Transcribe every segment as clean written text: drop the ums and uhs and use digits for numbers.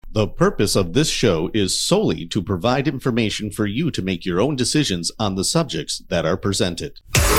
The purpose of this show is solely to provide information for you to make your own decisions on the subjects that are presented.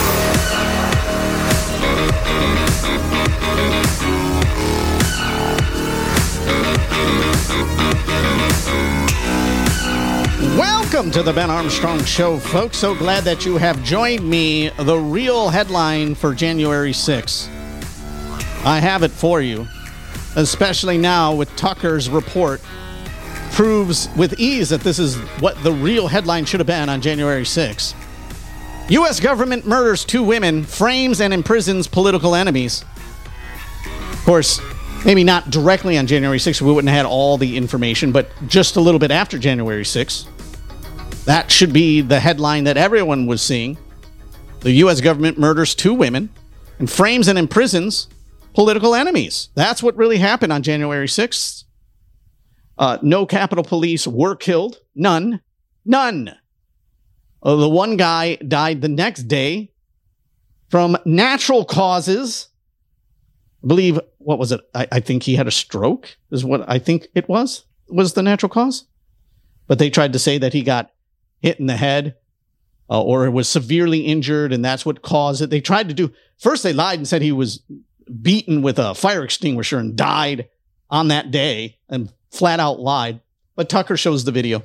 Welcome to the Ben Armstrong Show, folks. So glad that you have joined me. The real headline for January 6th. I have it for you, especially now with Tucker's report proves with ease that this is what the real headline should have been on January 6th. U.S. government murders 2 women, frames and imprisons political enemies. Of course, maybe not directly on January 6th. We wouldn't have had all the information, but just a little bit after January 6th. That should be the headline that everyone was seeing. The U.S. government murders 2 women and frames and imprisons political enemies. That's what really happened on January 6th. No Capitol Police were killed. None. The one guy died the next day from natural causes. I believe, what was it? I think he had a stroke, is what I think it was the natural cause. But they tried to say that he got hit in the head or was severely injured, and that's what caused it. They tried to do, first they lied and said he was beaten with a fire extinguisher and died on that day, and flat out lied. But Tucker shows the video.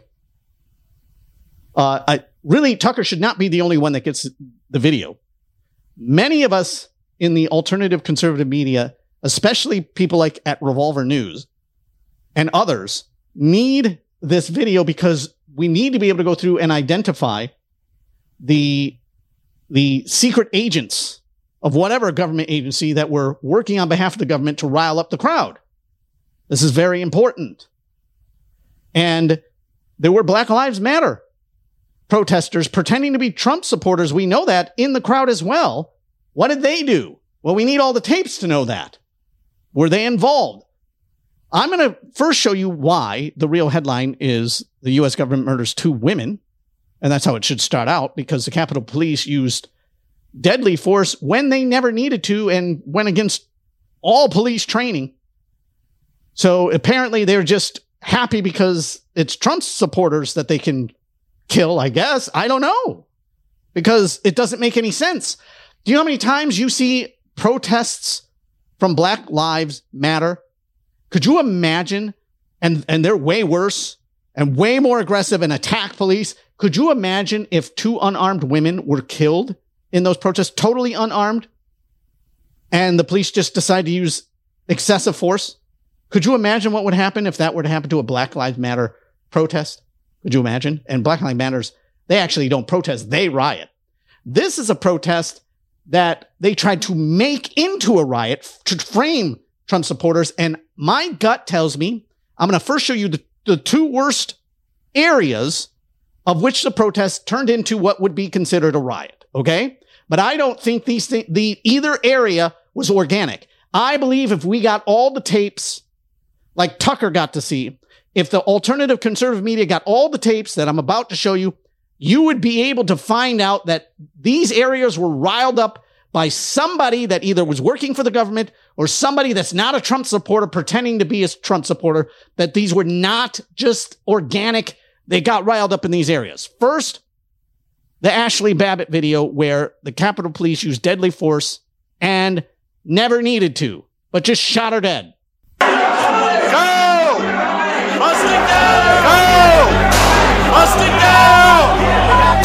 Really, Tucker should not be the only one that gets the video. Many of us in the alternative conservative media, especially people like at Revolver News and others, need this video because we need to be able to go through and identify the secret agents of whatever government agency that were working on behalf of the government to rile up the crowd. This is very important. And there were Black Lives Matter protesters pretending to be Trump supporters. We know that in the crowd as well. What did they do? Well, we need all the tapes to know that. Were they involved? I'm going to first show you why the real headline is the U.S. government murders 2 women. And that's how it should start out, because the Capitol Police used deadly force when they never needed to and went against all police training. So apparently they're just happy because it's Trump's supporters that they can kill, I guess. I don't know, because it doesn't make any sense. Do you know how many times you see protests from Black Lives Matter? Could you imagine? And they're way worse and way more aggressive and attack police. Could you imagine if 2 unarmed women were killed in those protests, totally unarmed, and the police just decide to use excessive force? Could you imagine what would happen if that were to happen to a Black Lives Matter protest? Could you imagine? And Black Lives Matters, they actually don't protest, they riot. This is a protest that they tried to make into a riot to frame Trump supporters. And my gut tells me, I'm going to first show you the 2 worst areas of which the protest turned into what would be considered a riot. Okay? But I don't think either area was organic. I believe if we got all the tapes like Tucker got to see, if the alternative conservative media got all the tapes that I'm about to show you, you would be able to find out that these areas were riled up by somebody that either was working for the government or somebody that's not a Trump supporter pretending to be a Trump supporter, that these were not just organic. They got riled up in these areas. First, the Ashley Babbitt video where the Capitol Police used deadly force and never needed to, but just shot her dead. Go! Mustang down! Go! Mustang down!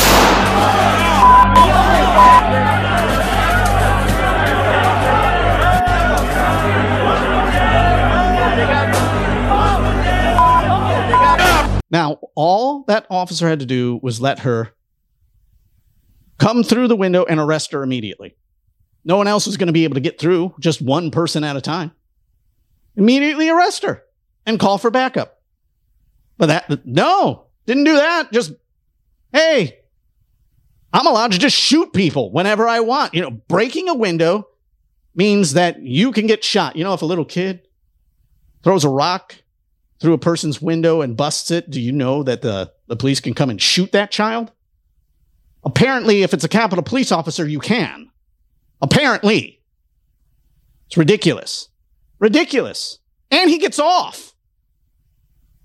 Now, all that officer had to do was let her come through the window and arrest her immediately. No one else was going to be able to get through, just one person at a time. Immediately arrest her and call for backup. But didn't do that. Just, hey, I'm allowed to just shoot people whenever I want. Breaking a window means that you can get shot. If a little kid throws a rock through a person's window and busts it, do you know that the police can come and shoot that child? Apparently, if it's a Capitol Police officer, you can. Apparently. It's ridiculous. Ridiculous. And he gets off.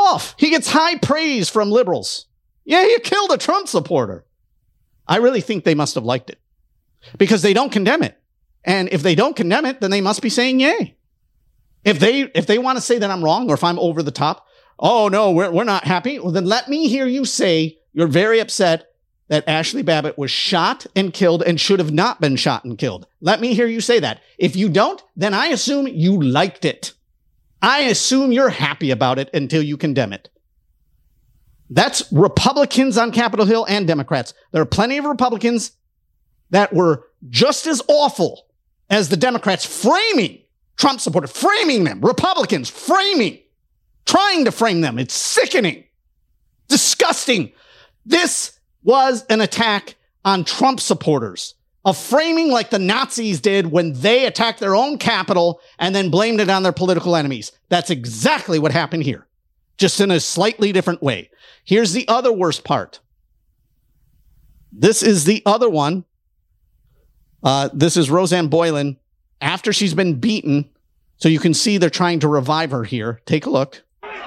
off. He gets high praise from liberals. Yeah, you killed a Trump supporter. I really think they must have liked it because they don't condemn it. And if they don't condemn it, then they must be saying yay. If they want to say that I'm wrong or if I'm over the top, oh no, we're not happy. Well, then let me hear you say you're very upset that Ashley Babbitt was shot and killed and should have not been shot and killed. Let me hear you say that. If you don't, then I assume you liked it. I assume you're happy about it until you condemn it. That's Republicans on Capitol Hill and Democrats. There are plenty of Republicans that were just as awful as the Democrats framing Trump supporters, framing them, Republicans framing, trying to frame them. It's sickening, disgusting. This was an attack on Trump supporters, a framing like the Nazis did when they attacked their own capital and then blamed it on their political enemies. That's exactly what happened here, just in a slightly different way. Here's the other worst part. This is the other one. This is Roseanne Boylan after she's been beaten. So you can see they're trying to revive her here. Take a look.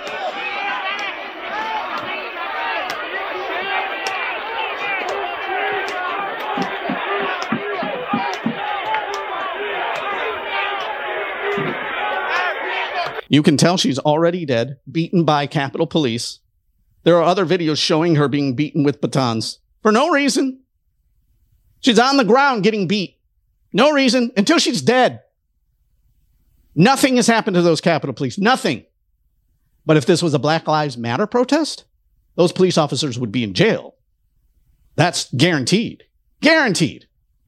You can tell she's already dead, beaten by Capitol Police. There are other videos showing her being beaten with batons for no reason. She's on the ground getting beat. No reason until she's dead. Nothing has happened to those Capitol Police. Nothing. But if this was a Black Lives Matter protest, those police officers would be in jail. That's guaranteed. Guaranteed.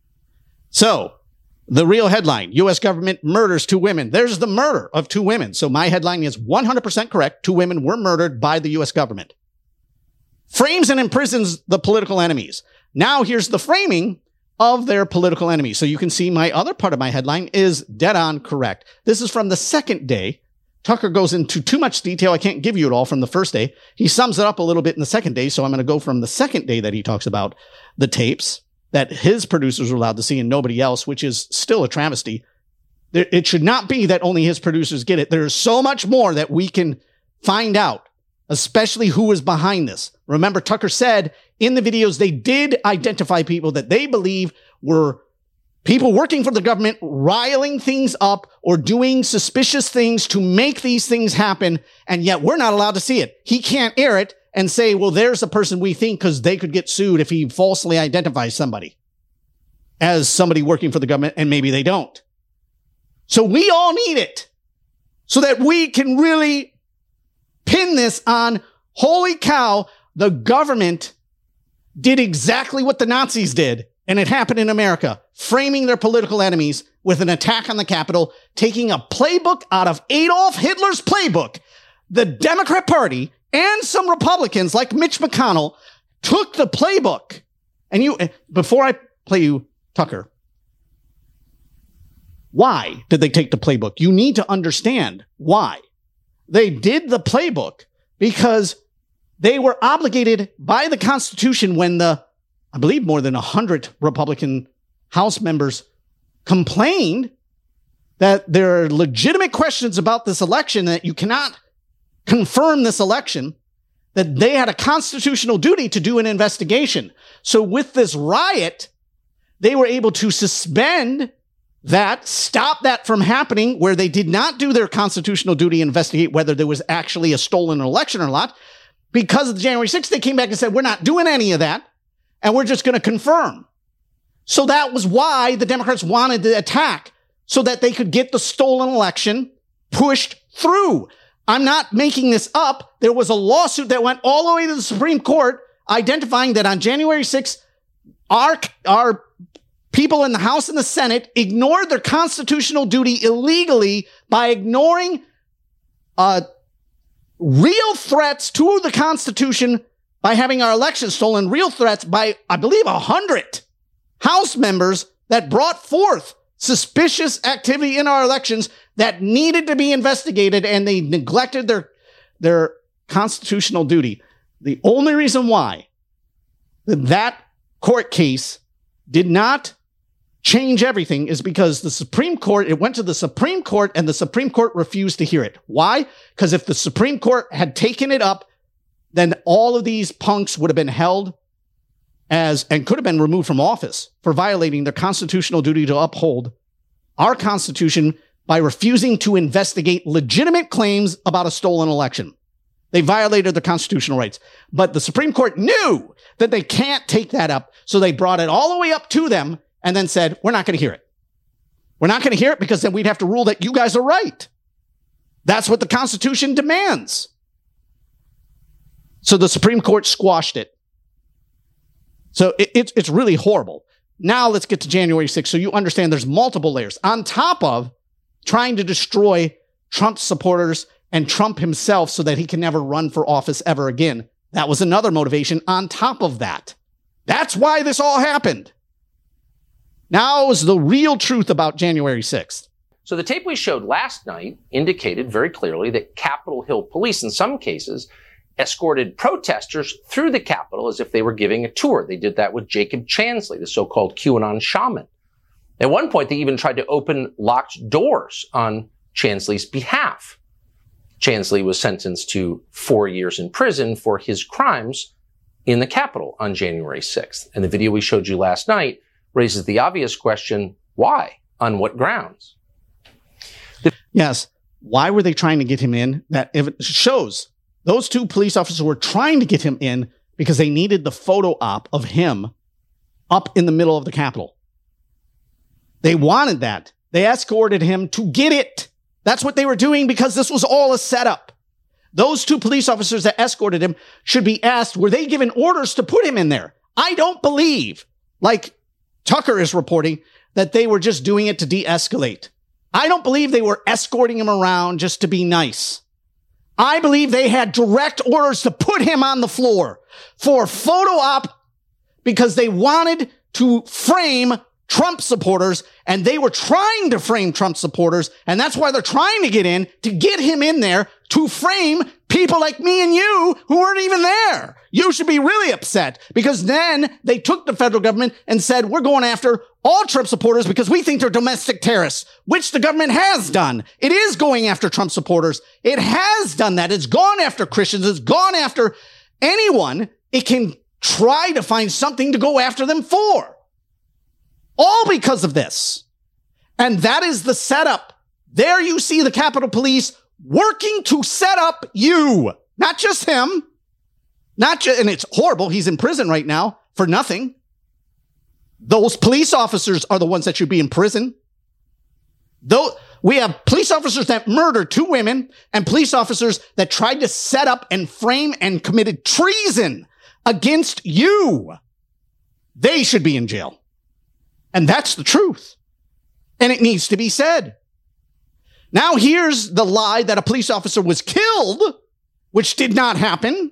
So, the real headline, U.S. government murders 2 women. There's the murder of 2 women. So my headline is 100% correct. 2 women were murdered by the U.S. government. Frames and imprisons the political enemies. Now here's the framing of their political enemies. So you can see my other part of my headline is dead on correct. This is from the second day. Tucker goes into too much detail. I can't give you it all from the first day. He sums it up a little bit in the second day. So I'm going to go from the second day that he talks about the tapes that his producers were allowed to see and nobody else, which is still a travesty. It should not be that only his producers get it. There's so much more that we can find out, especially who is behind this. Remember, Tucker said in the videos they did identify people that they believe were people working for the government, riling things up or doing suspicious things to make these things happen, and yet we're not allowed to see it. He can't air it and say, well, there's a person we think, because they could get sued if he falsely identifies somebody as somebody working for the government, and maybe they don't. So we all need it so that we can really pin this on, holy cow, the government did exactly what the Nazis did, and it happened in America, framing their political enemies with an attack on the Capitol, taking a playbook out of Adolf Hitler's playbook. The Democrat Party and some Republicans like Mitch McConnell took the playbook. And before I play you Tucker, why did they take the playbook? You need to understand why. They did the playbook because they were obligated by the Constitution when I believe more than 100 Republican House members complained that there are legitimate questions about this election, that you cannot confirm this election, that they had a constitutional duty to do an investigation. So with this riot, they were able to suspend that, stop that from happening, where they did not do their constitutional duty, investigate whether there was actually a stolen election or not. Because of the January 6th, they came back and said, we're not doing any of that, and we're just going to confirm. So that was why the Democrats wanted to attack, so that they could get the stolen election pushed through. I'm not making this up. There was a lawsuit that went all the way to the Supreme Court identifying that on January 6th, our people in the House and the Senate ignored their constitutional duty illegally by ignoring real threats to the Constitution by having our elections stolen, real threats by, I believe, 100 House members that brought forth suspicious activity in our elections that needed to be investigated, and they neglected their constitutional duty. The only reason why that court case did not change everything is because the Supreme Court, it went to the Supreme Court and the Supreme Court refused to hear it. Why? Because if the Supreme Court had taken it up, then all of these punks would have been held as, and could have been removed from office for violating their constitutional duty to uphold our Constitution by refusing to investigate legitimate claims about a stolen election. They violated their constitutional rights. But the Supreme Court knew that they can't take that up, so they brought it all the way up to them and then said, we're not going to hear it. We're not going to hear it because then we'd have to rule that you guys are right. That's what the Constitution demands. So the Supreme Court squashed it. So it's really horrible. Now let's get to January 6th so you understand there's multiple layers. On top of trying to destroy Trump supporters and Trump himself so that he can never run for office ever again. That was another motivation on top of that. That's why this all happened. Now is the real truth about January 6th. So the tape we showed last night indicated very clearly that Capitol Hill police, in some cases, escorted protesters through the Capitol as if they were giving a tour. They did that with Jacob Chansley, the so-called QAnon shaman. At one point, they even tried to open locked doors on Chansley's behalf. Chansley was sentenced to 4 years in prison for his crimes in the Capitol on January 6th. And the video we showed you last night raises the obvious question, why? On what grounds? Yes. Why were they trying to get him in? That shows those two police officers were trying to get him in because they needed the photo op of him up in the middle of the Capitol. They wanted that. They escorted him to get it. That's what they were doing because this was all a setup. Those two police officers that escorted him should be asked, were they given orders to put him in there? I don't believe, like Tucker is reporting, that they were just doing it to de-escalate. I don't believe they were escorting him around just to be nice. I believe they had direct orders to put him on the floor for photo op because they wanted to frame Trump supporters, and they were trying to frame Trump supporters, and that's why they're trying to get in, to get him in there, to frame people like me and you who weren't even there. You should be really upset because then they took the federal government and said, we're going after all Trump supporters because we think they're domestic terrorists, which the government has done. It is going after Trump supporters. It has done that. It's gone after Christians. It's gone after anyone it can try to find something to go after them for. All because of this. And that is the setup. There you see the Capitol Police working to set up you. Not just him. And it's horrible. He's in prison right now for nothing. Those police officers are the ones that should be in prison. Though we have police officers that murdered 2 women and police officers that tried to set up and frame and committed treason against you. They should be in jail. And that's the truth. And it needs to be said. Now here's the lie that a police officer was killed, which did not happen.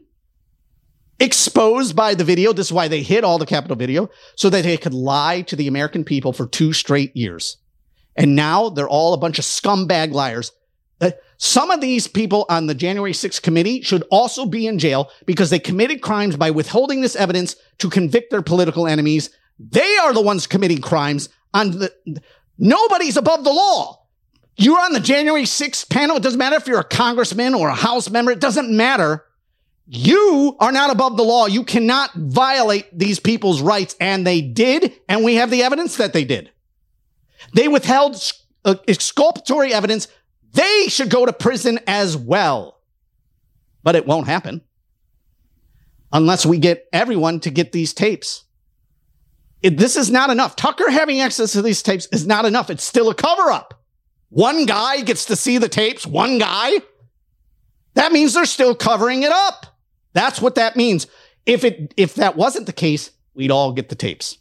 Exposed by the video. This is why they hid all the Capitol video, so that they could lie to the American people for 2 straight years. And now they're all a bunch of scumbag liars. Some of these people on the January 6th committee should also be in jail because they committed crimes by withholding this evidence to convict their political enemies. They are the ones committing crimes. Nobody's above the law. You're on the January 6th panel. It doesn't matter if you're a congressman or a House member. It doesn't matter. You are not above the law. You cannot violate these people's rights. And they did. And we have the evidence that they did. They withheld exculpatory evidence. They should go to prison as well. But it won't happen unless we get everyone to get these tapes. This is not enough. Tucker having access to these tapes is not enough. It's still a cover-up. One guy gets to see the tapes. One guy. That means they're still covering it up. That's what that means. If that wasn't the case, we'd all get the tapes.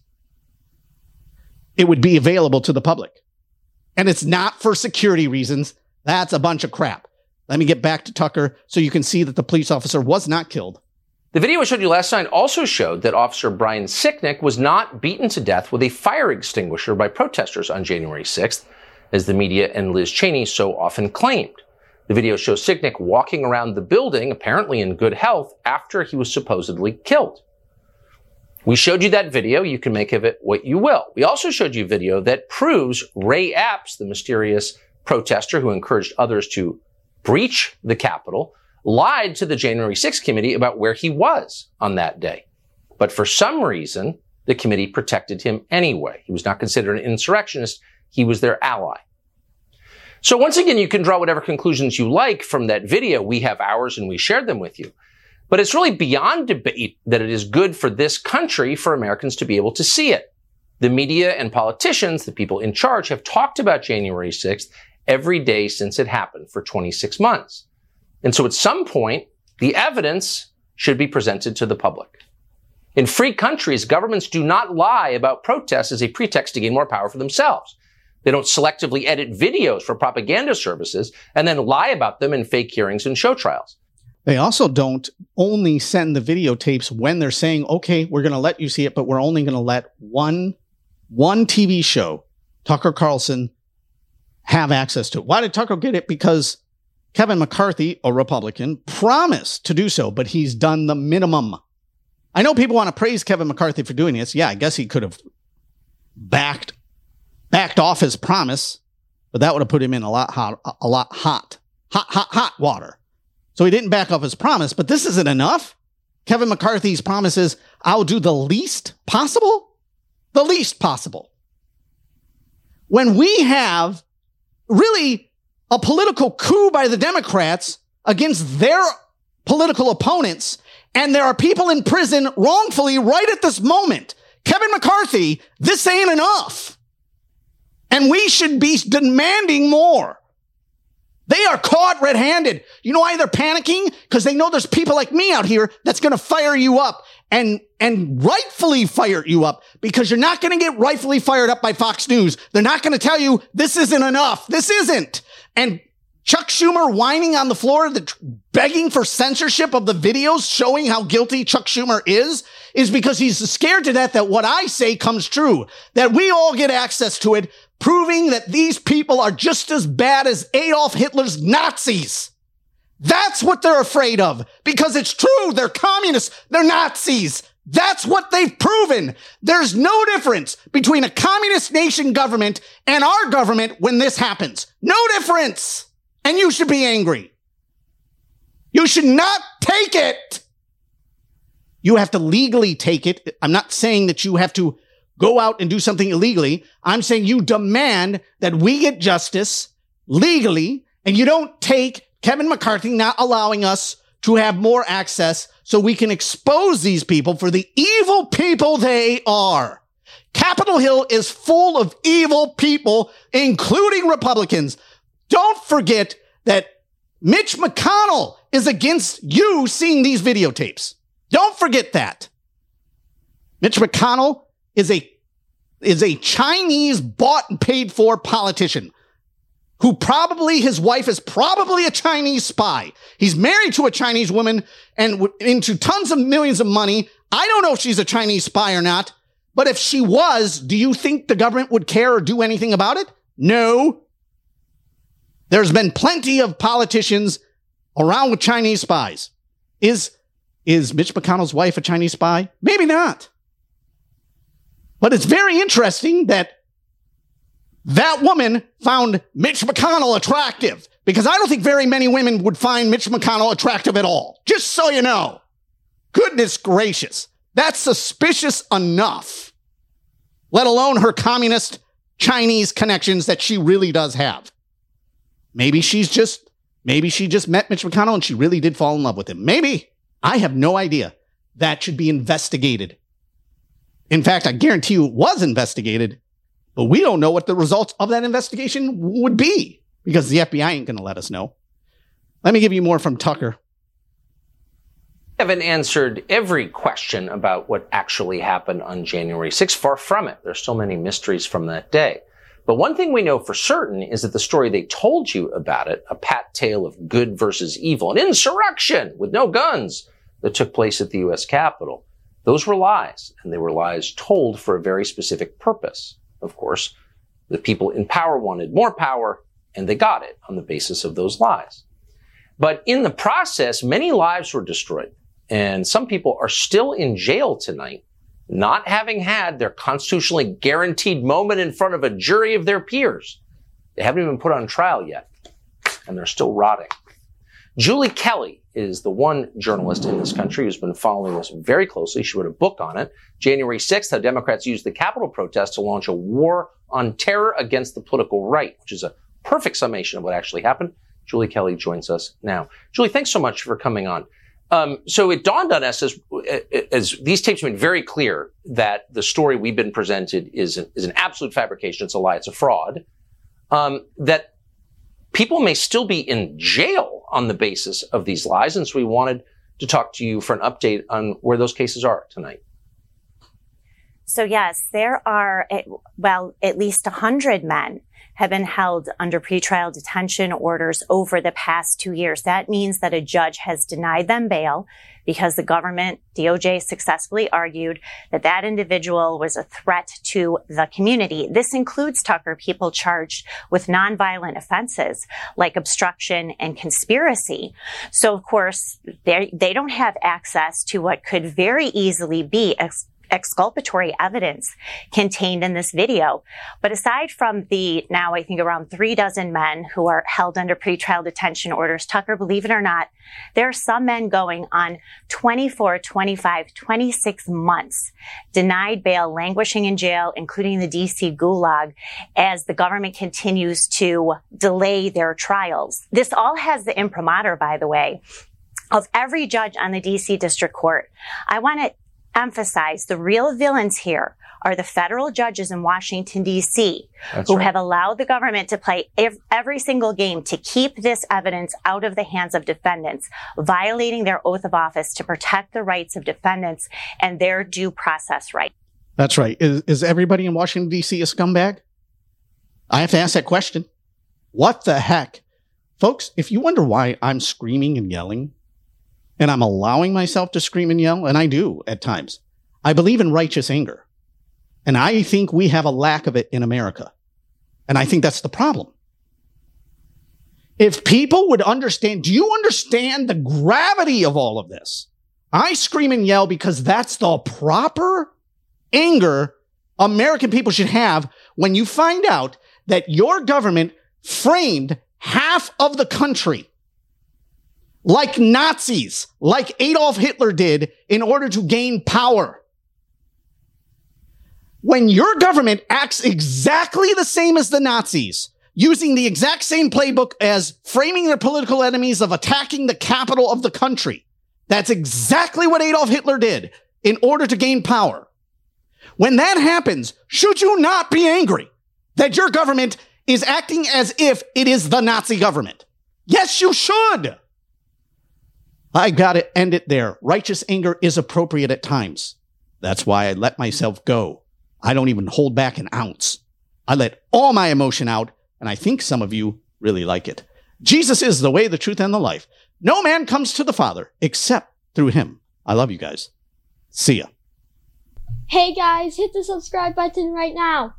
It would be available to the public. And it's not for security reasons. That's a bunch of crap. Let me get back to Tucker so you can see that the police officer was not killed. The video I showed you last night also showed that Officer Brian Sicknick was not beaten to death with a fire extinguisher by protesters on January 6th, as the media and Liz Cheney so often claimed. The video shows Sicknick walking around the building, apparently in good health, after he was supposedly killed. We showed you that video. You can make of it what you will. We also showed you video that proves Ray Epps, the mysterious protester who encouraged others to breach the Capitol, lied to the January 6th committee about where he was on that day. But for some reason, the committee protected him anyway. He was not considered an insurrectionist. He was their ally. So once again, you can draw whatever conclusions you like from that video. We have ours and we shared them with you. But it's really beyond debate that it is good for this country for Americans to be able to see it. The media and politicians, the people in charge, have talked about January 6th every day since it happened for 26 months. And so at some point, the evidence should be presented to the public. In free countries, governments do not lie about protests as a pretext to gain more power for themselves. They don't selectively edit videos for propaganda services and then lie about them in fake hearings and show trials. They also don't only send the videotapes when they're saying, okay, we're going to let you see it, but we're only going to let one TV show, Tucker Carlson, have access to it. Why did Tucker get it? Because Kevin McCarthy, a Republican, promised to do so, but he's done the minimum. I know people want to praise Kevin McCarthy for doing this. Yeah, I guess he could have backed off his promise, but that would have put him in a lot hot water. So he didn't back off his promise, but this isn't enough. Kevin McCarthy's promise is, I'll do the least possible. The least possible. When we have really a political coup by the Democrats against their political opponents, and there are people in prison wrongfully right at this moment, Kevin McCarthy, this ain't enough. And we should be demanding more. They are caught red-handed. You know why they're panicking? Because they know there's people like me out here that's going to fire you up and rightfully fire you up, because you're not going to get rightfully fired up by Fox News. They're not going to tell you this isn't enough. This isn't. And Chuck Schumer whining on the floor, begging for censorship of the videos showing how guilty Chuck Schumer is because he's scared to death that what I say comes true, that we all get access to it, proving that these people are just as bad as Adolf Hitler's Nazis. That's what they're afraid of, because it's true. They're communists. They're Nazis. That's what they've proven. There's no difference between a communist nation government and our government when this happens. No difference. And you should be angry. You should not take it. You have to legally take it. I'm not saying that you have to go out and do something illegally. I'm saying you demand that we get justice legally, and you don't take Kevin McCarthy not allowing us to have more access so we can expose these people for the evil people they are. Capitol Hill is full of evil people, including Republicans. Don't forget that Mitch McConnell is against you seeing these videotapes. Don't forget that. Mitch McConnell is a Chinese bought and paid for politician who probably, his wife is probably a Chinese spy. He's married to a Chinese woman and into tons of millions of money. I don't know if she's a Chinese spy or not, but if she was, do you think the government would care or do anything about it? No. There's been plenty of politicians around with Chinese spies. Is Mitch McConnell's wife a Chinese spy? Maybe not. But it's very interesting that woman found Mitch McConnell attractive, because I don't think very many women would find Mitch McConnell attractive at all. Just so you know. Goodness gracious. That's suspicious enough. Let alone her communist Chinese connections that she really does have. Maybe she just met Mitch McConnell and she really did fall in love with him. Maybe. I have no idea. That should be investigated. In fact, I guarantee you it was investigated, but we don't know what the results of that investigation would be, because the FBI ain't going to let us know. Let me give you more from Tucker. I haven't answered every question about what actually happened on January 6th. Far from it. There's so many mysteries from that day. But one thing we know for certain is that the story they told you about it, a pat tale of good versus evil, an insurrection with no guns that took place at the U.S. Capitol, those were lies, and they were lies told for a very specific purpose. Of course, the people in power wanted more power, and they got it on the basis of those lies. But in the process, many lives were destroyed, and some people are still in jail tonight not having had their constitutionally guaranteed moment in front of a jury of their peers. They haven't even put on trial yet, and they're still rotting. Julie Kelly is the one journalist in this country who's been following this very closely. She wrote a book on it, January 6th, How Democrats Used the Capitol Protest to Launch a War on Terror Against the Political Right, which is a perfect summation of what actually happened. Julie Kelly joins us now. Julie, thanks so much for coming on. So it dawned on us as these tapes have been very clear that the story we've been presented is an absolute fabrication. It's a lie. It's a fraud. That people may still be in jail on the basis of these lies. And so we wanted to talk to you for an update on where those cases are tonight. So yes, there are, at least 100 men have been held under pretrial detention orders over the past 2 years. That means that a judge has denied them bail because the government, DOJ, successfully argued that that individual was a threat to the community. This includes, Tucker, people charged with nonviolent offenses like obstruction and conspiracy. So, of course, they don't have access to what could very easily be exculpatory evidence contained in this video. But aside from the now, I think, around 36 men who are held under pretrial detention orders, Tucker, believe it or not, there are some men going on 24, 25, 26 months denied bail, languishing in jail, including the DC gulag, as the government continues to delay their trials. This all has the imprimatur, by the way, of every judge on the DC District Court. I want to emphasize the real villains here are the federal judges in Washington, D.C., who have allowed the government to play every single game to keep this evidence out of the hands of defendants, violating their oath of office to protect the rights of defendants and their due process rights. That's right. Is everybody in Washington, D.C. a scumbag? I have to ask that question. What the heck? Folks, if you wonder why I'm screaming and yelling, and I'm allowing myself to scream and yell, and I do at times, I believe in righteous anger. And I think we have a lack of it in America. And I think that's the problem. If people would understand, do you understand the gravity of all of this? I scream and yell because that's the proper anger American people should have when you find out that your government framed half of the country like Nazis, like Adolf Hitler did, in order to gain power. When your government acts exactly the same as the Nazis, using the exact same playbook as framing their political enemies of attacking the capital of the country, that's exactly what Adolf Hitler did in order to gain power. When that happens, should you not be angry that your government is acting as if it is the Nazi government? Yes, you should. I got to end it there. Righteous anger is appropriate at times. That's why I let myself go. I don't even hold back an ounce. I let all my emotion out, and I think some of you really like it. Jesus is the way, the truth, and the life. No man comes to the Father except through him. I love you guys. See ya. Hey guys, hit the subscribe button right now.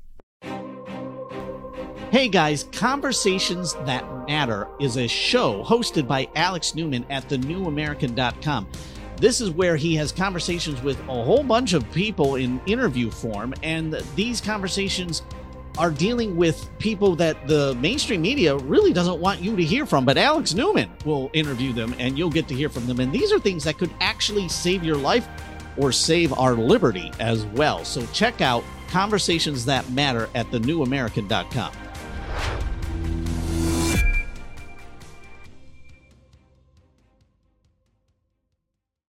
Hey guys, Conversations That Matter is a show hosted by Alex Newman at thenewamerican.com. This is where he has conversations with a whole bunch of people in interview form, and these conversations are dealing with people that the mainstream media really doesn't want you to hear from, but Alex Newman will interview them and you'll get to hear from them. And these are things that could actually save your life or save our liberty as well. So check out Conversations That Matter at thenewamerican.com.